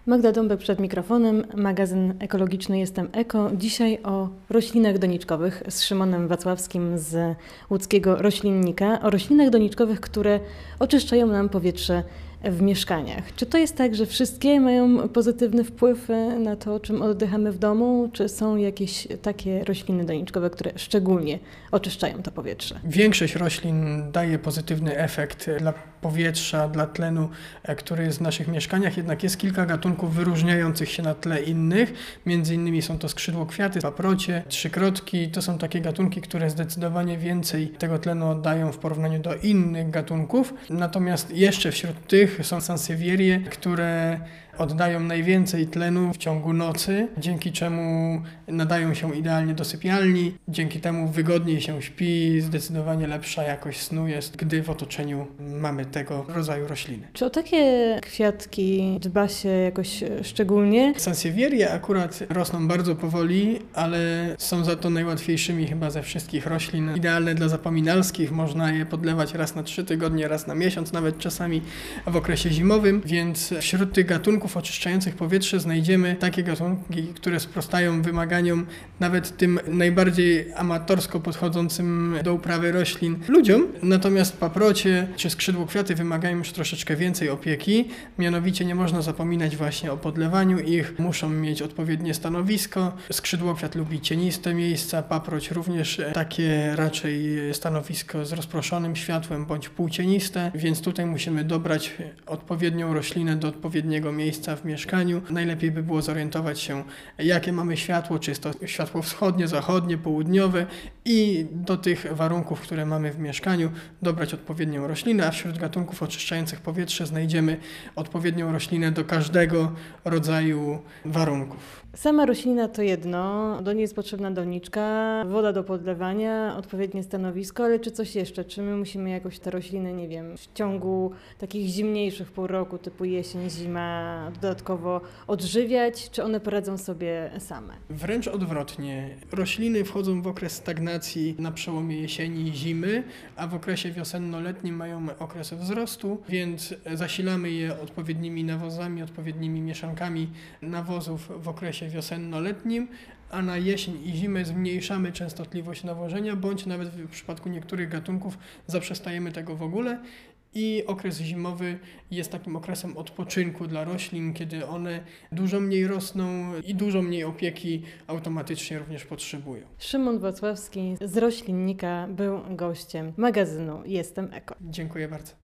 Magda Dąbek przed mikrofonem, magazyn ekologiczny Jestem Eko. Dzisiaj o roślinach doniczkowych z Szymonem Wacławskim z łódzkiego roślinnika. O roślinach doniczkowych, które oczyszczają nam powietrze w mieszkaniach. Czy to jest tak, że wszystkie mają pozytywny wpływ na to, czym oddychamy w domu? Czy są jakieś takie rośliny doniczkowe, które szczególnie oczyszczają to powietrze? Większość roślin daje pozytywny efekt dla powietrza, dla tlenu, który jest w naszych mieszkaniach, jednak jest kilka gatunków wyróżniających się na tle innych. Między innymi są to skrzydłokwiaty, paprocie, trzykrotki. To są takie gatunki, które zdecydowanie więcej tego tlenu oddają w porównaniu do innych gatunków. Natomiast jeszcze wśród tych są sansevierie, które oddają najwięcej tlenu w ciągu nocy, dzięki czemu nadają się idealnie do sypialni, dzięki temu wygodniej się śpi, zdecydowanie lepsza jakość snu jest, gdy w otoczeniu mamy tego rodzaju rośliny. Czy o takie kwiatki dba się jakoś szczególnie? Sansevierie akurat rosną bardzo powoli, ale są za to najłatwiejszymi chyba ze wszystkich roślin. Idealne dla zapominalskich, można je podlewać raz na 3 tygodnie, raz na miesiąc, nawet czasami w okresie zimowym, więc wśród tych gatunków oczyszczających powietrze znajdziemy takie gatunki, które sprostają wymaganiom nawet tym najbardziej amatorsko podchodzącym do uprawy roślin ludziom. Natomiast paprocie czy skrzydłokwiaty wymagają już troszeczkę więcej opieki, mianowicie nie można zapominać właśnie o podlewaniu ich, muszą mieć odpowiednie stanowisko. Skrzydłokwiat lubi cieniste miejsca, paproć również takie raczej stanowisko z rozproszonym światłem bądź półcieniste, więc tutaj musimy dobrać odpowiednią roślinę do odpowiedniego miejsca w mieszkaniu. Najlepiej by było zorientować się, jakie mamy światło, czy jest to światło wschodnie, zachodnie, południowe i do tych warunków, które mamy w mieszkaniu, dobrać odpowiednią roślinę, a wśród gatunków oczyszczających powietrze znajdziemy odpowiednią roślinę do każdego rodzaju warunków. Sama roślina to jedno, do niej jest potrzebna doniczka, woda do podlewania, odpowiednie stanowisko, ale czy coś jeszcze? Czy my musimy jakoś te rośliny, nie wiem, w ciągu takich zimniejszych pół roku, typu jesień, zima, dodatkowo odżywiać, czy one poradzą sobie same? Wręcz odwrotnie. Rośliny wchodzą w okres stagnacji na przełomie jesieni i zimy, a w okresie wiosenno-letnim mają okres wzrostu, więc zasilamy je odpowiednimi nawozami, odpowiednimi mieszankami nawozów w okresie wiosenno-letnim, a na jesień i zimę zmniejszamy częstotliwość nawożenia, bądź nawet w przypadku niektórych gatunków zaprzestajemy tego w ogóle. I okres zimowy jest takim okresem odpoczynku dla roślin, kiedy one dużo mniej rosną i dużo mniej opieki automatycznie również potrzebują. Szymon Wacławski z roślinnika był gościem magazynu Jestem Eko. Dziękuję bardzo.